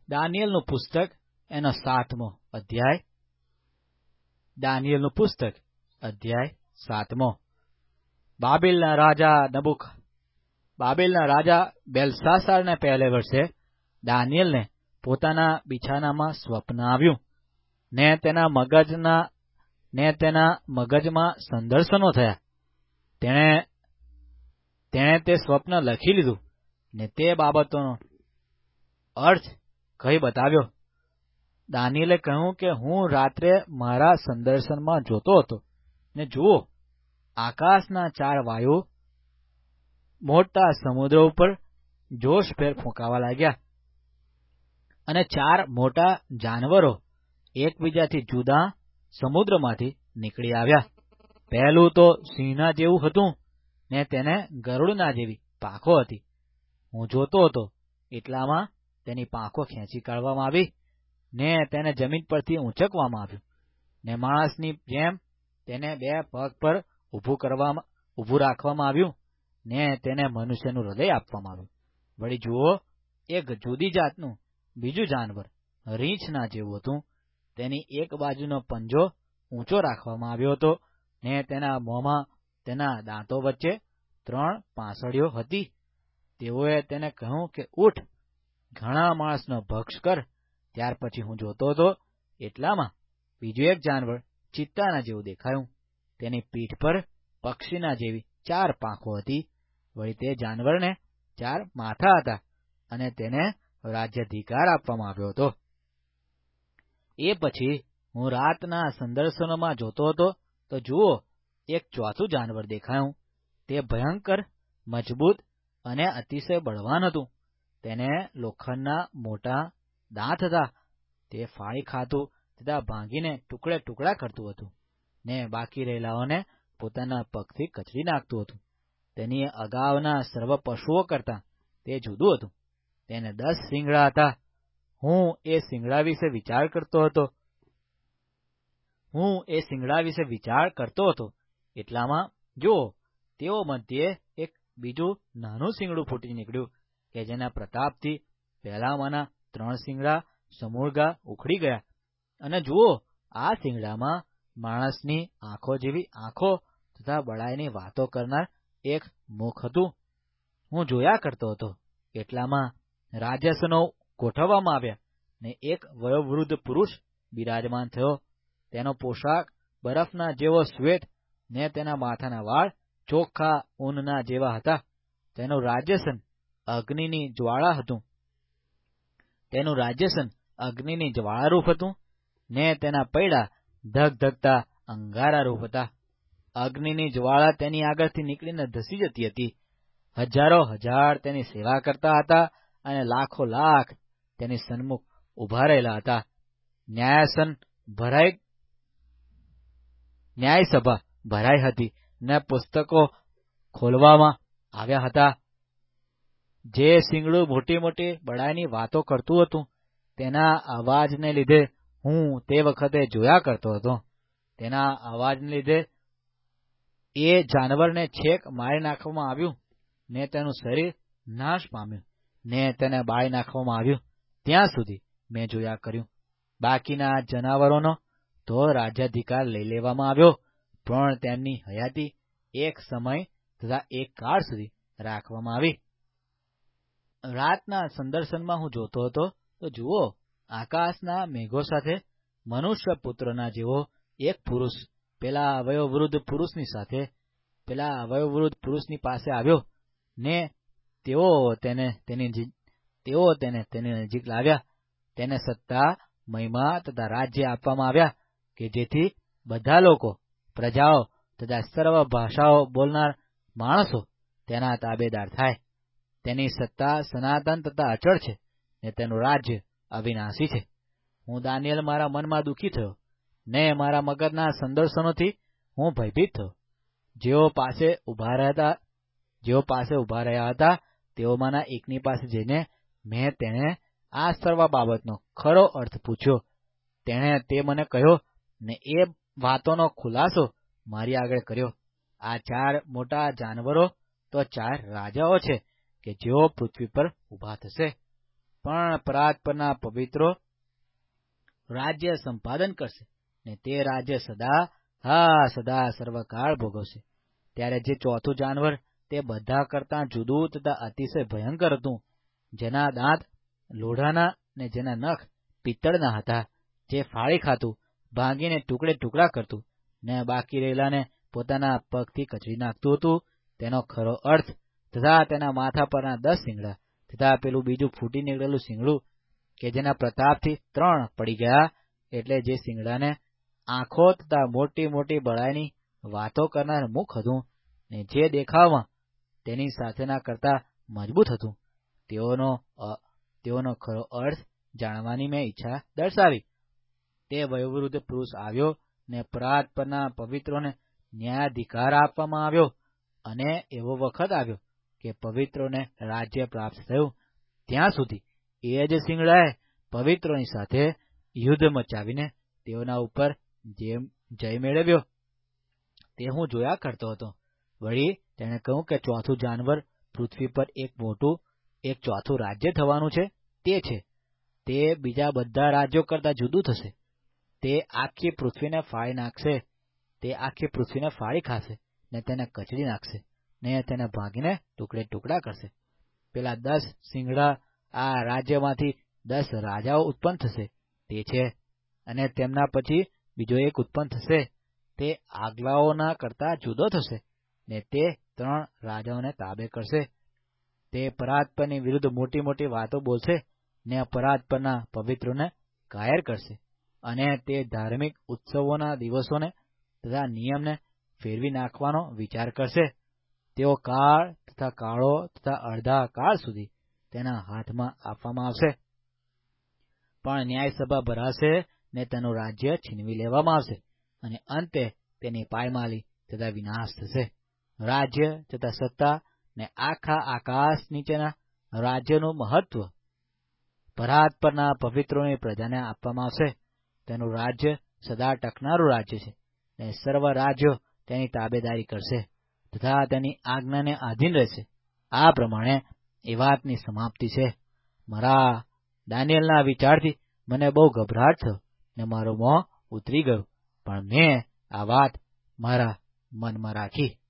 દાનિયેલનું પુસ્તક એનો 7મો અધ્યાય. દાનિયેલનું પુસ્તક અધ્યાય 7મો. બાબેલના રાજા બેલસાસારના પહેલે વર્ષે દાનિયેલને પોતાના બિછાનામાં સ્વપ્ન આવ્યું, ને તેના મગજમાં સંદર્શનો થયા. તેણે તે સ્વપ્ન લખી લીધું ને તે બાબતોનો અર્થ કહી બતાવ્યો. દાનિયેલે કહ્યું કે હું રાત્રે મારા સંદર્શનમાં જોતો હતો, ને જુઓ, આકાશના 4 વાયુ મોટા સમુદ્ર ઉપર જોશભેર ફૂંકાવા લાગ્યા, અને 4 મોટા જાનવરો એકબીજાથી જુદા સમુદ્રમાંથી નીકળી આવ્યા. પહેલું તો સિંહના જેવું હતું, ને તેને ગરુડના જેવી પાંખો હતી. હું જોતો હતો એટલામાં તેની પાંખો ખેંચી કાઢવામાં આવી, ને તેને જમીન પરથી ઊંચકવામાં આવ્યું, ને માણસની જેમ તેને 2 પગ પર ઊભું રાખવામાં આવ્યું, ને તેને મનુષ્યનું હૃદય આપવામાં આવ્યું. વળી જુઓ, એક જુદી જાતનું બીજું જાનવર રીંછના જેવું હતું. તેની એક બાજુનો પંજો ઊંચો રાખવામાં આવ્યો હતો, ને તેના મોંમાં તેના દાંતો વચ્ચે 3 પાંસળીઓ હતી. તેઓએ તેને કહ્યું કે ઉઠ, ઘણા માણસનો ભક્ષ કર. ત્યાર પછી હું જોતો હતો એટલામાં બીજું એક જાનવર ચિત્તાના જેવું દેખાયું. તેની પીઠ પર પક્ષીના જેવી 4 પાંખો હતી. વળી તે જાનવરને 4 માથા હતા, અને તેને રાજ્યાધિકાર આપવામાં આવ્યો હતો. એ પછી હું રાતના સંદર્શનોમાં જોતો હતો, તો જુઓ, એક ચોથું જાનવર દેખાયું. તે ભયંકર, મજબૂત અને અતિશય બળવાન હતું. તેને લોખંડના મોટા દાંત હતા. તે ફાળી ખાતું તથા ભાંગીને ટુકડે ટુકડા કરતું હતું, ને બાકી રહેલાઓને પોતાના પગથી કચડી નાખતું હતું. તેની અગાઉના સર્વ પશુઓ કરતાં તે જુદું હતું. તેને 10 શિંગડા હતા. હું એ શિંગડા વિશે વિચાર કરતો હતો એટલામાં જો, તેઓ મધ્યે એક બીજું નાનું શિંગડું ફૂટી નીકળ્યું, કે જેના પ્રતાપથી પહેલામાંના 3 શિંગડા સમૂળગા ઉખડી ગયા. અને જુઓ, આ શિંગડામાં માણસની આંખો જેવી આંખો તથા બળાઈની વાતો કરનાર એક મુખ હતું. હું જોયા કરતો હતો એટલામાં રાજ્યાસનો ગોઠવવામાં આવ્યા, ને એક વયોવૃદ્ધ પુરુષ બિરાજમાન થયો. તેનો પોશાક બરફના જેવો શ્વેત, ને તેના માથાના વાળ ચોખ્ખા ઊનના જેવા હતા. તેનું રાજ્યાસન અગ્નિની જ્વાળારૂપ હતું, ને તેના પૈડા ધગધગતા અંગારારૂપ હતા. અગ્નિની જ્વાળા તેની આગળથી નીકળીને ધસી જતી હતી. હજારો હજાર તેની સેવા કરતા હતા, અને લાખો લાખ તેની સન્મુખ ઉભા રહેલા હતા. ન્યાયસભા ભરાઈ હતી, ને પુસ્તકો ખોલવામાં આવ્યા હતા. જે શિંગડું મોટી મોટી બળાઈની વાતો કરતું હતું, તેના અવાજને લીધે હું તે વખતે જોયા કરતો હતો. તેના અવાજને લીધે એ જાનવરને છેક મારી નાખવામાં આવ્યું, ને તેનું શરીર નાશ પામ્યું, ને તેને બાળી નાખવામાં આવ્યું. ત્યાં સુધી મેં જોયા કર્યું. બાકીના જનાવરોનો તો રાજ્યાધિકાર લઈ લેવામાં આવ્યો, પણ તેમની હયાતી એક સમય તથા એક કાળ સુધી રાખવામાં આવી. રાતના સંદર્શનમાં હું જોતો હતો, તો જુઓ, આકાશના મેઘો સાથે મનુષ્ય પુત્રના જેવો એક પુરુષ પેલા વયોવૃદ્ધ પુરુષની પાસે આવ્યો, ને તેઓ તેને તેની નજીક લાવ્યા. તેને સત્તા, મહિમા તથા રાજ્ય આપવામાં આવ્યા, કે જેથી બધા લોકો, પ્રજાઓ તથા સર્વ ભાષાઓ બોલનાર માણસો તેના તાબેદાર થાય. તેની સત્તા સનાતન તથા અચળ છે, ને તેનું રાજ્ય અવિનાશી છે. હું દાનિયેલ મારા મનમાં દુઃખી થયો, ને મારા મગજના સંદર્શનોથી હું ભયભીત થયો. જેઓ પાસે ઉભા રહ્યા હતા તેઓમાંના એકની પાસે જઈને મેં તેને આ સર્વ બાબતનો ખરો અર્થ પૂછ્યો. તેણે તે મને કહ્યો, ને એ વાતોનો ખુલાસો મારી આગળ કર્યો. આ 4 મોટા જાનવરો તો 4 રાજાઓ છે, કે જેઓ પૃથ્વી પર ઉભા થશે. પણ પરાત પરના પવિત્રો રાજ્ય સંપાદન કરશે, ને તે રાજ્ય સદા સર્વકાળ ભોગવશે. ત્યારે જે ચોથું જાનવર તે બધા કરતાં જુદું તથા અતિશય ભયંકર હતું, જેના દાંત લોઢાના ને જેના નખ પિત્તળના હતા, જે ફાળી ખાતું, ભાંગીને ટુકડે ટુકડા કરતું, ને બાકી રહેલાને પોતાના પગથી કચડી નાખતું હતું, તેનો ખરો અર્થ તથા તેના માથા પરના 10 શિંગડા તથા પેલું બીજું ફૂટી નીકળેલું શિંગડું કે જેના પ્રતાપથી 3 પડી ગયા, એટલે જે શિંગડાને આંખો તથા મોટી મોટી બળાઈની વાતો કરનાર મુખ હતું, ને જે દેખાવમાં તેની સાથેના કરતા મજબૂત હતું, તેઓનો ખરો અર્થ જાણવાની મેં ઈચ્છા દર્શાવી. તે વયોવૃદ્ધ પુરુષ આવ્યો, ને પરાત પરના પવિત્રોને ન્યાયાધિકાર આપવામાં આવ્યો, અને એવો વખત આવ્યો કે પવિત્રોને રાજ્ય પ્રાપ્ત થયું. ત્યાં સુધી એ જ શિંગડાએ પવિત્રોની સાથે યુદ્ધ મચાવીને તેઓના ઉપર જય મેળવ્યો. તે હું જોયા કરતો હતો. વળી તેણે કહ્યું કે ચોથું જાનવર પૃથ્વી પર એક ચોથું રાજ્ય થવાનું છે, તે છે. તે બીજા બધા રાજ્યો કરતા જુદું થશે. તે આખી પૃથ્વીને ફાળી નાખશે, તે આખી પૃથ્વીને ફાળી ખાશે, ને તેને કચડી નાખશે, ને તેને ભાંગીને ટુકડે ટુકડા કરશે. પેલા 10 શિંગડા આ રાજ્યમાંથી 10 રાજાઓ ઉત્પન્ન થશે, તે છે. અને તેમના પછી બીજો એક ઉત્પન્ન થશે, તે આગલાઓના કરતા જુદો થશે, ને તે 3 રાજાઓને તાબે કરશે. તે પરાત પરની વિરુદ્ધ મોટી મોટી વાતો બોલશે, ને પરાત પરના પવિત્રોને કાયર કરશે, અને તે ધાર્મિક ઉત્સવોના દિવસોને તથા નિયમને ફેરવી નાખવાનો વિચાર કરશે. તેઓ કાળ તથા કાળો તથા અડધા કાળ સુધી તેના હાથમાં આપવામાં આવશે. પણ ન્યાયસભા ભરાશે, ને તેનું રાજ્ય છીનવી લેવામાં આવશે, અને અંતે તેની પાયમાલી તથા વિનાશ થશે. રાજ્ય તથા સત્તા ને આખા આકાશ નીચેના રાજ્યનું મહત્વ પરાત પરના પવિત્રોની પ્રજાને આપવામાં આવશે. તેનું રાજ્ય સદા ટકનારું રાજ્ય છે, ને સર્વ રાજ્યો તેની તાબેદારી કરશે તથા તેની આજ્ઞાને આધીન રહેશે. આ પ્રમાણે એ વાતની સમાપ્તિ છે. મારા દાનિયેલના વિચારથી મને બહુ ગભરાટ થયો, ને મારું મોં ઉતરી ગયું, પણ મેં આ વાત મારા મનમાં રાખી.